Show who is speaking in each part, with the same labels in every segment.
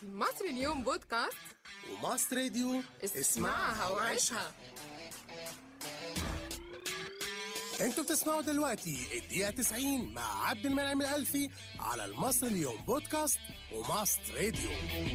Speaker 1: مصر اليوم بودكاست
Speaker 2: ومصر راديو
Speaker 1: اسمعها وعيشها.
Speaker 2: انتوا بتسمعوا دلوقتي الدقيقة 90 مع عبد المنعم الألفي على المصر اليوم بودكاست ومصر راديو.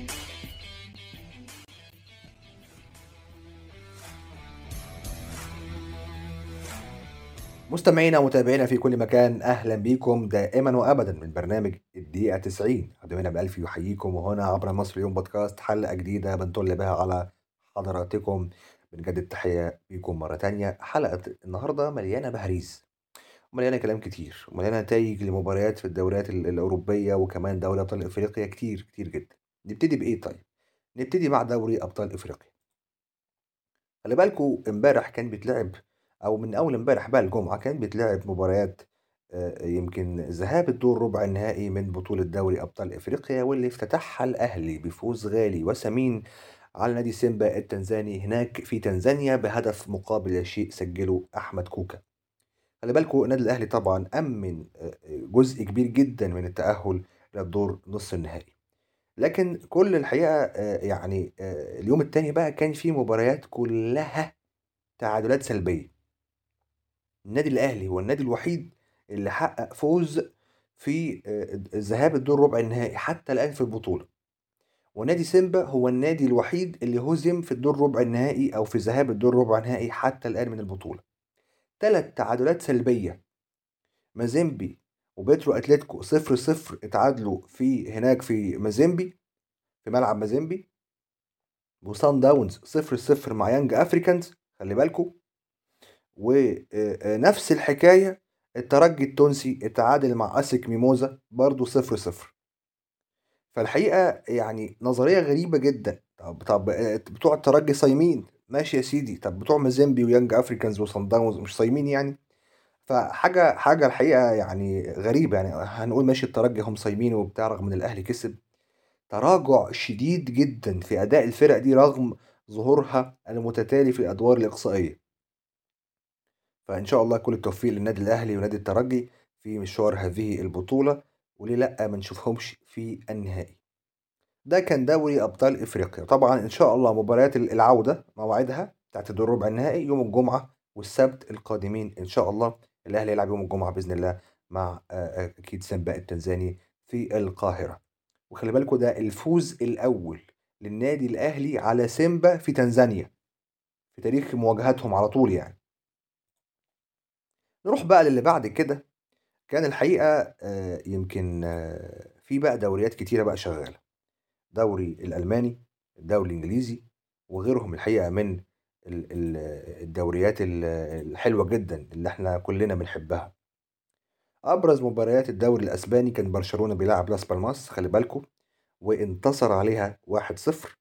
Speaker 3: مستمعينا ومتابعينا في كل مكان، أهلا بكم دائما وأبدا من برنامج الدقيقة 90. عبد المنعم الألفي يحييكم وهنا عبر مصر اليوم بودكاست، حلقة جديدة بنطل بها على حضراتكم. بنجدد التحية بكم مرة تانية. حلقة النهاردة مليانة بهاريز ومليانة كلام كتير ومليانة نتائج لمباريات في الدوريات الأوروبية وكمان دوري أبطال إفريقيا كتير كتير جدا. نبتدي بإيه طيب؟ نبتدي مع دوري أبطال إفريقيا. خلي بالكوا امبارح كان بيتلعب، او من اول امبارح بقى الجمعه كان بيتلعب مباريات، يمكن ذهاب الدور ربع النهائي من بطوله دوري ابطال افريقيا، واللي افتتحها الاهلي بفوز غالي وثمين على نادي سيمبا التنزاني هناك في تنزانيا بهدف مقابل لا شيء سجله احمد كوكا. خلي بالكوا النادي الاهلي طبعا امن جزء كبير جدا من التاهل للدور نصف النهائي. لكن كل الحقيقه اليوم التاني بقى كان في مباريات كلها تعادلات سلبية. النادي الأهلي هو النادي الوحيد اللي حقق فوز في ذهاب الدور ربع النهائي حتى الآن في البطولة، ونادي سيمبا هو النادي الوحيد اللي هزم في الدور ربع النهائي أو في ذهاب الدور ربع النهائي حتى الآن من البطولة. 3 تعادلات سلبية. مازيمبي وبيترو أتلتيكو 0-0 اتعادلوا في هناك في مازيمبي، في ملعب مازيمبي. وصن داونز 0-0 مع يانج أفريكانز، خلي بالكوا. ونفس الحكاية الترجي التونسي اتعادل مع أسك ميموزا برضو 0-0. فالحقيقة يعني نظرية غريبة جدا. طب بتوع الترجي صايمين ماشي يا سيدي، طب بتوع مازيمبي ويانج افريكانز وصن داونز مش صايمين يعني؟ فحاجة الحقيقة يعني غريبة. يعني هنقول ماشي الترجي هم صايمين وبتاع رغم ان الاهلي كسب. تراجع شديد جدا في اداء الفرق دي رغم ظهورها المتتالي في الادوار الاقصائية. فإن شاء الله كل التوفيق للنادي الأهلي ونادي الترجي في مشوار هذه البطولة، وليه لأ ما نشوفهمش في النهائي. ده كان دوري أبطال إفريقيا. طبعا إن شاء الله مباريات العودة موعدها بتاعت الدور ربع النهائي يوم الجمعة والسبت القادمين إن شاء الله. الأهلي يلعب يوم الجمعة بإذن الله مع أكيد سيمبا التنزاني في القاهرة. وخلي بالكوا ده الفوز الأول للنادي الأهلي على سيمبا في تنزانيا في تاريخ مواجهاتهم على طول يعني. نروح بقى للي بعد كده. كان الحقيقة يمكن في بقى دوريات كتيرة بقى شغالة. دوري الألماني، الدوري الإنجليزي، وغيرهم الحقيقة من الدوريات الحلوة جدا اللي احنا كلنا بنحبها. أبرز مباريات الدوري الأسباني كان برشلونة بيلعب لاس بالماس، خلي بالكم، وانتصر عليها 1-0.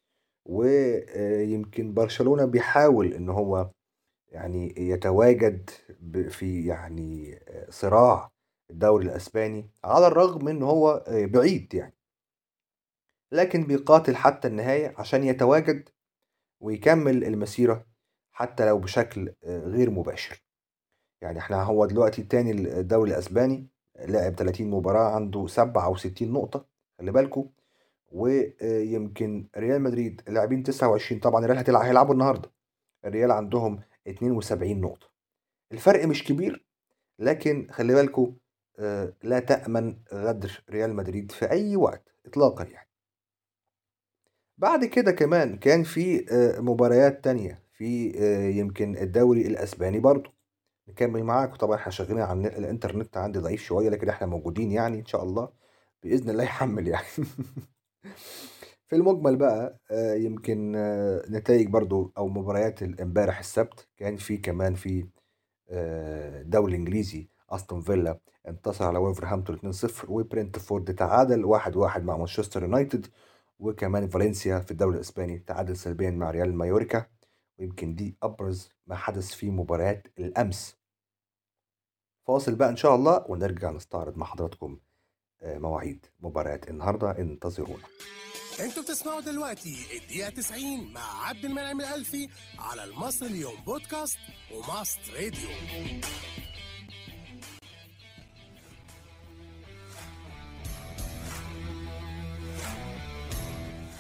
Speaker 3: ويمكن برشلونة بيحاول إن هو يعني يتواجد في يعني صراع الدوري الأسباني على الرغم من هو بعيد يعني، لكن بيقاتل حتى النهاية عشان يتواجد ويكمل المسيرة حتى لو بشكل غير مباشر. يعني احنا هو دلوقتي التاني الدوري الأسباني، لعب 30 مباراة عنده 67 نقطة، خلي بالكوا. ويمكن ريال مدريد لاعبين 29، طبعا الريال هيلعبوا النهارده. الريال عندهم 72 نقطة. الفرق مش كبير، لكن خلي بالكوا لا تأمن غدر ريال مدريد في أي وقت إطلاقا يعني. بعد كده كمان كان في مباريات تانية في يمكن الدوري الأسباني برضو. نكمل معاك. طبعا احنا شغالين على الإنترنت عندي ضعيف شوية، لكن احنا موجودين يعني إن شاء الله بإذن الله يحمل يعني. في المجمل بقى يمكن نتائج برضو أو مباريات امبارح السبت كان في كمان في الدوري الانجليزي. استون فيلا انتصر على وولفرهامبتون 2-0، وبرنتفورد تعادل 1-1 مع مانشستر يونايتد. وكمان فالنسيا في الدوري الاسباني تعادل سلبيا مع ريال مايوركا. ويمكن دي ابرز ما حدث في مباريات الامس. فاصل بقى ان شاء الله ونرجع نستعرض مع حضراتكم مواعيد مباريات النهارده، انتظرونا.
Speaker 2: انتوا بتسمعوا دلوقتي الدقيقة 90 مع عبد المنعم الألفي على المصر اليوم بودكاست ومصر راديو.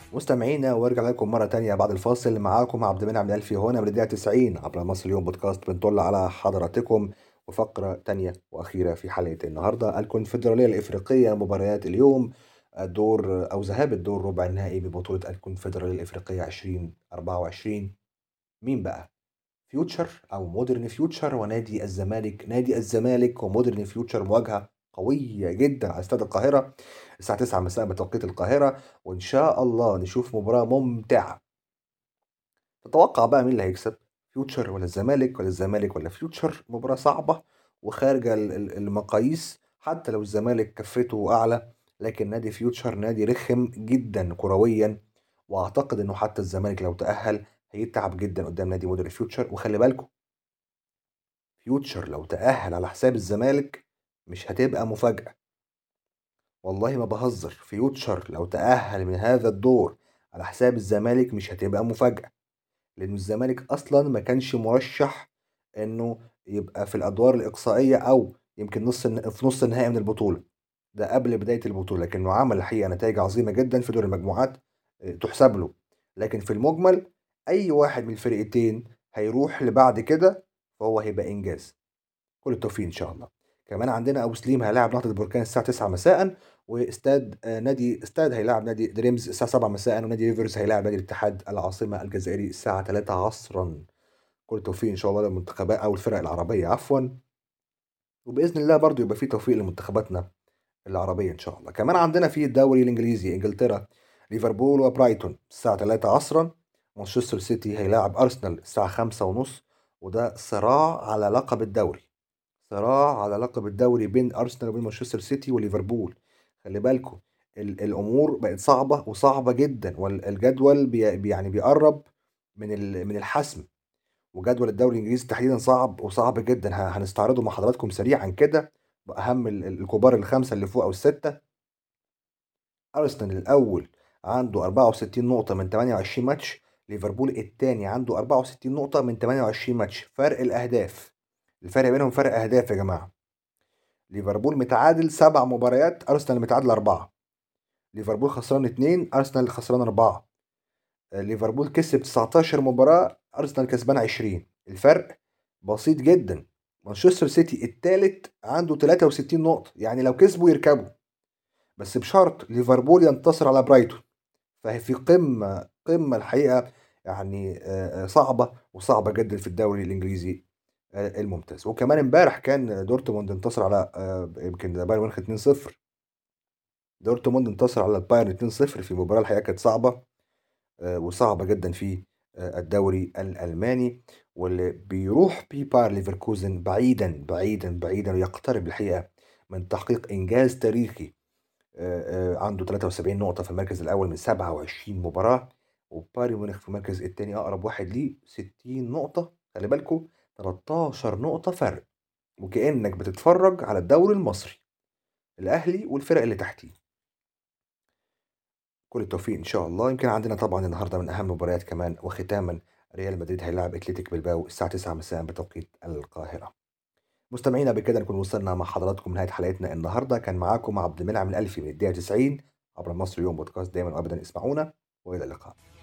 Speaker 3: مستمعينا وارجع لكم مرة تانية بعد الفاصل. معاكم عبد المنعم الألفي هنا من الدقيقة 90 عبر مصر اليوم بودكاست، بنطل على حضراتكم وفقرة تانية وأخيرة في حلقة النهاردة. الكونفدرالية الإفريقية مباريات اليوم، الدور أو ذهاب الدور ربع النهائي ببطولة الكونفدرالية الإفريقية 2024. مين بقى؟ فيوتشر أو مودرن فيوتشر ونادي الزمالك. نادي الزمالك ومودرن فيوتشر مواجهة قوية جدا على استاد القاهرة الساعة 9 مساء بتوقيت القاهرة، وإن شاء الله نشوف مباراة ممتعة. تتوقع بقى مين اللي هيكسب؟ فيوتشر ولا الزمالك، ولا الزمالك ولا فيوتشر؟ مباراة صعبة وخارجة المقاييس، حتى لو الزمالك كفته أعلى، لكن نادي فيوتشر نادي رخم جدا كرويا، وأعتقد إنه حتى الزمالك لو تأهل هيتعب جدا قدام نادي مودرن فيوتشر. وخلي بالكم، فيوتشر لو تأهل على حساب الزمالك مش هتبقى مفاجأة، والله ما بهزر. فيوتشر لو تأهل من هذا الدور على حساب الزمالك مش هتبقى مفاجأة، لأن الزمالك أصلا ما كانش مرشح إنه يبقى في الأدوار الإقصائية أو يمكن في نص النهائي من البطولة، ده قبل بداية البطولة. لكنه عمل الحقيقة نتائج عظيمة جدا في دور المجموعات تحسب له، لكن في المجمل أي واحد من الفرقتين هيروح لبعد كده فهو هيبقى إنجاز. كل التوفيق ان شاء الله. كمان عندنا ابو سليم هيلاعب نهضه البركان الساعه 9 مساء، واستاد نادي استاد هيلاعب نادي دريمز الساعه 7 مساء، ونادي ريفرز هيلاعب نادي الاتحاد العاصمه الجزائري الساعه 3 عصرا. كل التوفيق ان شاء الله للمنتخبات او الفرق العربيه عفوا، وباذن الله برضو يبقى في توفيق لمنتخباتنا العربيه ان شاء الله. كمان عندنا في الدوري الانجليزي انجلترا ليفربول وبرايتون الساعه 3 عصرا، مانشستر سيتي هيلاعب ارسنال الساعه 5 ونص، وده صراع على لقب الدوري، صراع على لقب الدوري بين ارسنال وبين مانشستر سيتي وليفربول. خلي بالكم، الامور بقت صعبه وصعبه جدا، والجدول يعني بيقرب من الحسم. وجدول الدوري الانجليزي تحديدا صعب وصعب جدا، هنستعرضه مع حضراتكم سريعا كده باهم الكبار الخمسه اللي فوق او السته. ارسنال الاول عنده 64 نقطه من 28 ماتش، ليفربول الثاني عنده 64 نقطه من 28 ماتش. فرق الاهداف، الفرق بينهم فرق اهداف يا جماعه. ليفربول متعادل 7 مباريات، ارسنال متعادل 4. ليفربول خسران 2، ارسنال خسران 4. ليفربول كسب 19 مباراة، ارسنال كسبان 20. الفرق بسيط جدا. مانشستر سيتي الثالث عنده 63 نقطة، يعني لو كسبوا يركبوا، بس بشرط ليفربول ينتصر على برايتون. فهي في قمة الحقيقة، يعني صعبة وصعبة جدا في الدوري الإنجليزي الممتاز. وكمان امبارح كان دورتموند انتصر على يمكن بايرن ميونخ 2-0. دورتموند انتصر على البايرن 2-0 في مباراة الحقيقة كانت صعبة وصعبة جدا في الدوري الألماني، واللي بيروح باير ليفركوزن بعيدا بعيدا بعيدا، ويقترب الحقيقة من تحقيق إنجاز تاريخي. عنده 73 نقطة في المركز الأول من 27 مباراة، وبايرن ميونخ في المركز الثاني أقرب واحد ليه 60 نقطة. خلي بالكم، 13 نقطة فرق، وكأنك بتتفرج على الدوري المصري، الأهلي والفرق اللي تحتيه. كل التوفيق إن شاء الله. يمكن عندنا طبعا النهاردة من أهم المباريات كمان وختاما، ريال مدريد هيلاعب أتلتيك بلباو الساعة 9 مساء بتوقيت القاهرة. مستمعينا بكده نكون وصلنا مع حضراتكم نهاية حلقتنا النهاردة. كان معاكم عبد المنعم الألفي من الدقيقة 90 عبر مصر يوم بودكاست. دايما وأبدا اسمعونا، وإلى اللقاء.